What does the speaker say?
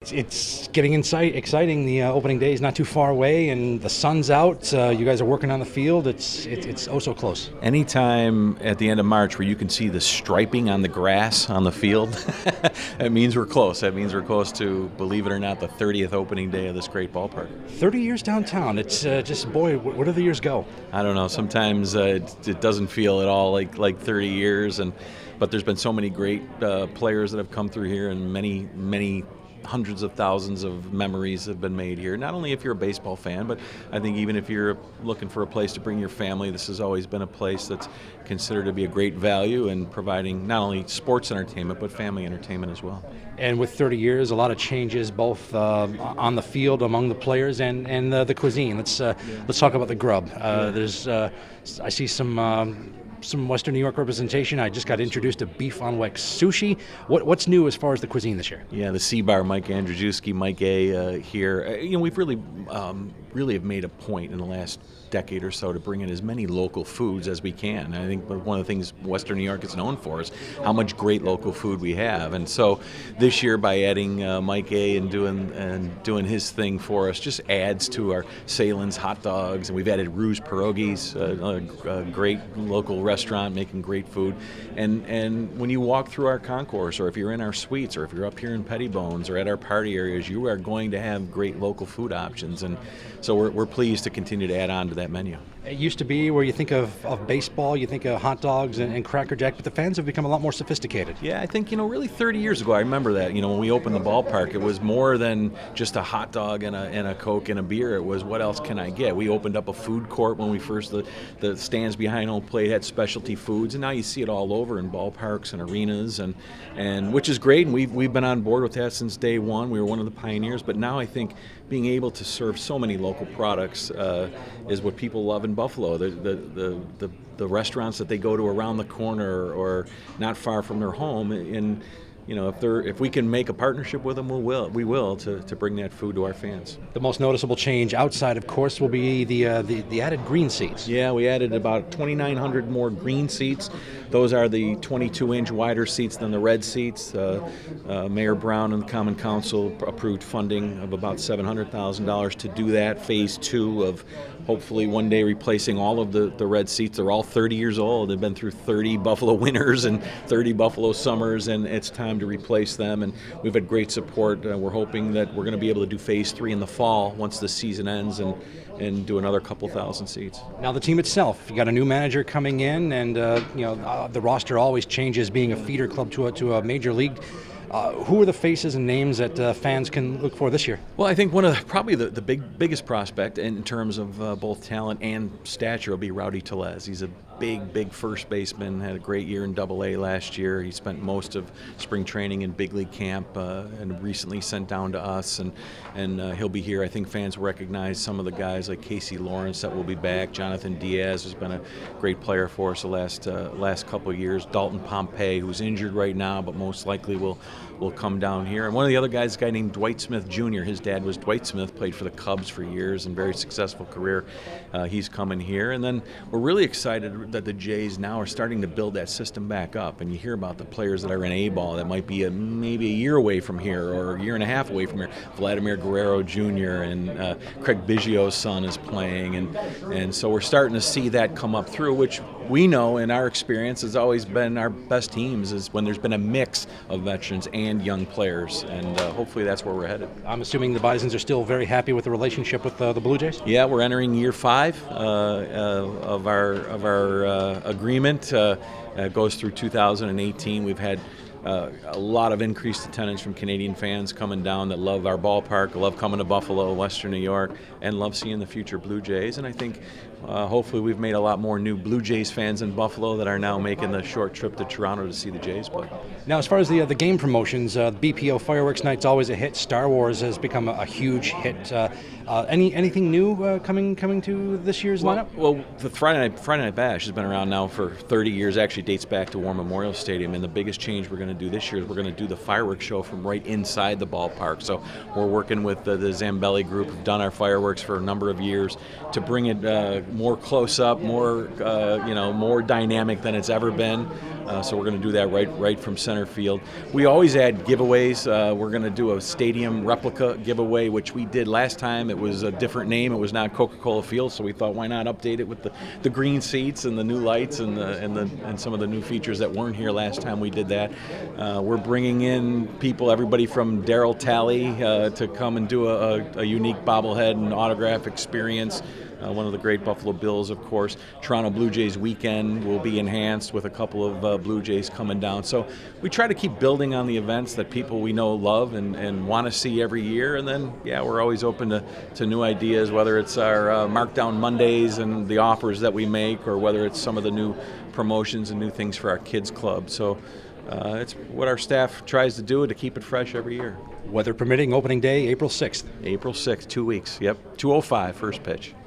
it's getting exciting. The opening day is not too far away, and the sun's out. You guys are working on the field. It's oh so close. Anytime at the end of March where you can see the striping on the grass on the field, that means we're close. That means we're close to, believe it or not, the 30th opening day of this great ballpark. 30 years downtown. It's just, boy, where do the years go? I don't know. Sometimes it doesn't feel at all like 30 years, but there's been so many great players that have come through here, and many hundreds of thousands of memories have been made here. Not only if you're a baseball fan, but I think even if you're looking for a place to bring your family, this has always been a place that's considered to be a great value in providing not only sports entertainment, but family entertainment as well. And with 30 years, a lot of changes both on the field among the players and the cuisine. Let's talk about the grub. I see some Western New York representation. I just got introduced to beef on wax sushi. What's new as far as the cuisine this year? Yeah, the C-Bar, Mike Andrzejewski, Mike A. Here. We've really have made a point in the last decade or so to bring in as many local foods as we can. And I think one of the things Western New York is known for is how much great local food we have. And so this year, by adding Mike A. and doing his thing for us, just adds to our Salen's hot dogs. And we've added Rouge Pierogies, a great local restaurant making great food. And when you walk through our concourse, or if you're in our suites, or if you're up here in Pettybones or at our party areas, you are going to have great local food options. And so we're pleased to continue to add on to that menu. It used to be where you think of baseball, you think of hot dogs and Cracker Jack, but the fans have become a lot more sophisticated. Yeah, I think, really 30 years ago, I remember that, when we opened the ballpark, it was more than just a hot dog and a Coke and a beer. It was, what else can I get? We opened up a food court when we first, the stands behind home plate had specialty foods, and now you see it all over in ballparks and arenas, and which is great, and we've been on board with that since day one. We were one of the pioneers, but now I think being able to serve so many local products is what people love in Buffalo. The restaurants that they go to around the corner or not far from their home, and if we can make a partnership with them, we will to bring that food to our fans. The most noticeable change outside, of course, will be the added green seats. Yeah, we added about 2,900 more green seats. Those are the 22-inch wider seats than the red seats. Mayor Brown and the Common Council approved funding of about $700,000 to do that. Phase 2 of hopefully one day replacing all of the red seats. They're all 30 years old. They've been through 30 Buffalo winters and 30 Buffalo summers, and it's time to replace them. And we've had great support. We're hoping that we're going to be able to do phase 3 in the fall once the season ends and do another couple thousand seats. Now the team itself, you got a new manager coming in, and the roster always changes, being a feeder club to a major league. Who are the faces and names that fans can look for this year? Well, I think one of probably the biggest prospect in terms of both talent and stature will be Rowdy Tellez. He's a big first baseman, had a great year in Double-A last year. He spent most of spring training in big league camp and recently sent down to us, and he'll be here. I think fans will recognize some of the guys like Casey Lawrence that will be back. Jonathan Diaz has been a great player for us the last couple of years. Dalton Pompey, who's injured right now, but most likely will come down here. And one of the other guys, a guy named Dwight Smith Jr. His dad was Dwight Smith, played for the Cubs for years and very successful career. He's coming here. And then we're really excited that the Jays now are starting to build that system back up. And you hear about the players that are in A-ball that might be maybe a year away from here or a year and a half away from here. Vladimir Guerrero Jr. and Craig Biggio's son is playing. And so we're starting to see that come up through, which we know in our experience has always been our best teams is when there's been a mix of veterans and young players, and hopefully that's where we're headed. I'm assuming the Bisons are still very happy with the relationship with the Blue Jays? Yeah, we're entering year 5 of our agreement. It goes through 2018. We've had a lot of increased attendance from Canadian fans coming down that love our ballpark, love coming to Buffalo, Western New York, and love seeing the future Blue Jays. And I think hopefully we've made a lot more new Blue Jays fans in Buffalo that are now making the short trip to Toronto to see the Jays play. Now, as far as the game promotions, BPO Fireworks Night's always a hit. Star Wars has become a huge hit. Anything new coming to this year's lineup? Well, the Friday Night Bash has been around now for 30 years. Actually dates back to War Memorial Stadium, and the biggest change we're going to do this year is we're going to do the fireworks show from right inside the ballpark. So we're working with the Zambelli group, who've done our fireworks for a number of years, to bring it more close up, more more dynamic than it's ever been. So we're going to do that right from center field. We always add giveaways. We're going to do a stadium replica giveaway, which we did last time. It was a different name. It was not Coca-Cola Field, so we thought, why not update it with the green seats and the new lights and some of the new features that weren't here last time we did that. We're bringing in people, everybody from Darryl Talley to come and do a unique bobblehead and autograph experience. One of the great Buffalo Bills, of course. Toronto Blue Jays weekend will be enhanced with a couple of Blue Jays coming down. So we try to keep building on the events that people we know love and want to see every year. And then, we're always open to new ideas, whether it's our Markdown Mondays and the offers that we make, or whether it's some of the new promotions and new things for our kids club. So it's what our staff tries to do to keep it fresh every year. Weather permitting, opening day, April 6th. April 6th, 2 weeks. Yep, 2:05 first pitch.